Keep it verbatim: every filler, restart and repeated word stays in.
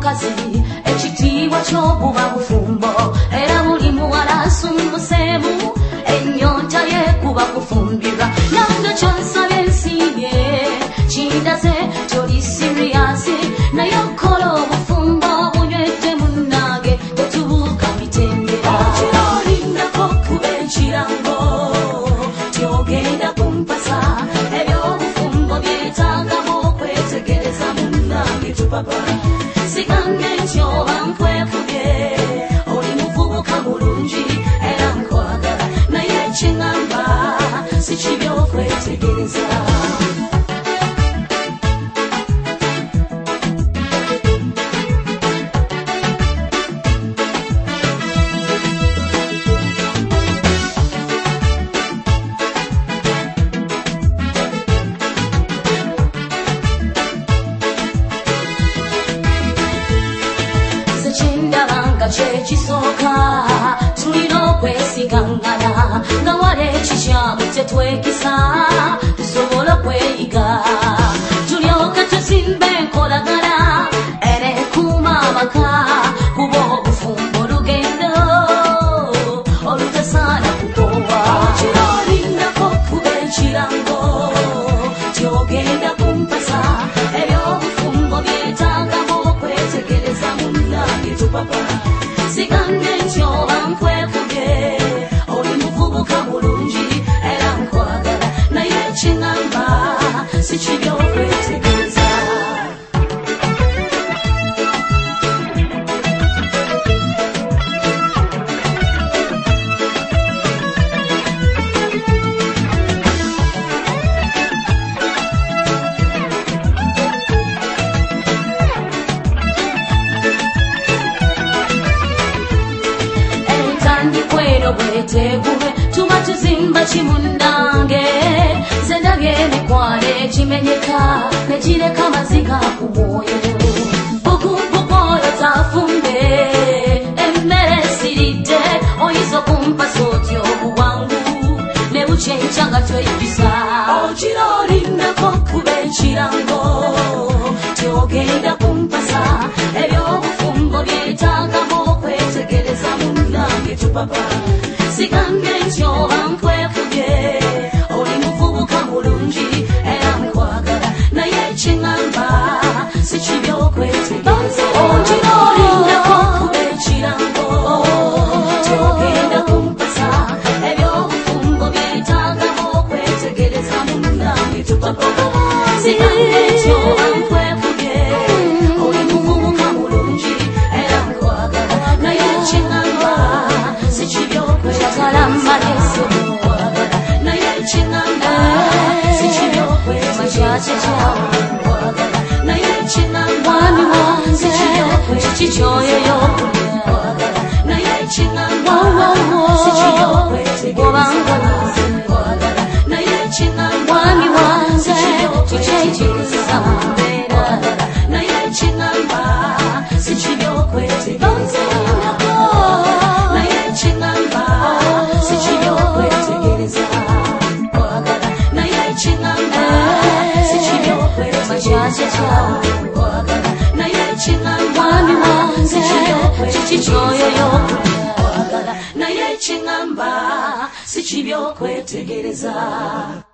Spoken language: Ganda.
mukazi ekitiibwa ky'obuba bufumbo era buli muwala asummuseemu ennyonta yekuba kufumbirwa nange kyonsabye nsiibye kindaze tyoli siriyasi naye okola obufumbo bunywedde munnange tetubuuka mitendera okira olindako kuba ekirango tyogenda kumpasa ebyobufumbo byetagamu okwetegereza munnange tupapa sigange nti oba nkwekubye oli muvubuka bulungi era nkwagala naye ekiŋŋamba si kibi okwetegereza kindabanga kyekisooka tulina okwesigangana nga wala ekikyamu tetwekisa tusobola okweyiga tulyoka tuzimba enkolagana era ekuuma amaka kuba obufumbo olugendo olutasaana kukoowa okira olindako kuba ekirango tyogenda kumpasa ebyobufumbo byetagamu okwetegereza munnange tupapa sigange nti oba nkwekubye oli muvubuka bulungi era nkwagala naye ekiŋŋamba si kibi okwetegereza bwetegube tuba tuzimba kimundange nze ndabye emikwano ekimenyeka nekireka amaziga ku mwoyo bukumpuku oyo tafumbe emmere esiridde oyinza okumpasa otyo obuwangu ne bukyenkya nga tweyisa okira olindako kuba ekirango tyogenda kumpasa ebyobufumbo byetagamu okwetegereza munnange tupapa sigange nti oba nkwekubye oli muvubuka bulungi era nkwagala naye ekiŋŋamba si kibi okwetegereza okira olindako kuba ekirango tyogenda kumpasa ebyobufumbo byetagamu okwetegereza munnange tupapa sigange nti oba nkwekubye oli muvubuka bulungi era nkwagala naye ekiŋŋamba si kibi okwetegereza naye ekiŋŋamba si kibi okwetegereza naye ekiŋŋamba si kibi okwetegereza naye ekiŋŋamba si kibi okwetegereza naye ekiŋŋamba si kibi okwetegereza naye ekiŋŋamba si kibi okwetegereza naye ekiŋŋamba si kibi okwetegereza naye ekiŋŋamba si kibi okwetegereza naye ekiŋŋamba si kibi okwetegereza naye ekiŋŋamba si kibi okwetegereza